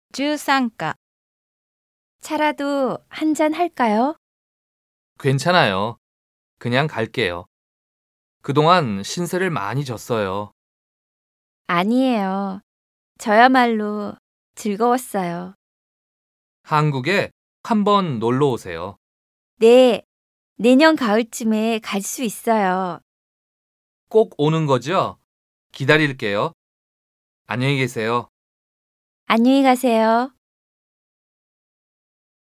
13가 차라도 한 잔 할까요? 괜찮아요. 그냥 갈게요. 그동안 신세를 많이 졌어요. 아니에요. 저야말로 즐거웠어요. 한국에 한번 놀러 오세요. 네, 내년 가을쯤에 갈 수 있어요. 꼭 오는 거죠? 기다릴게요. 안녕히 계세요. 안녕히 가세요.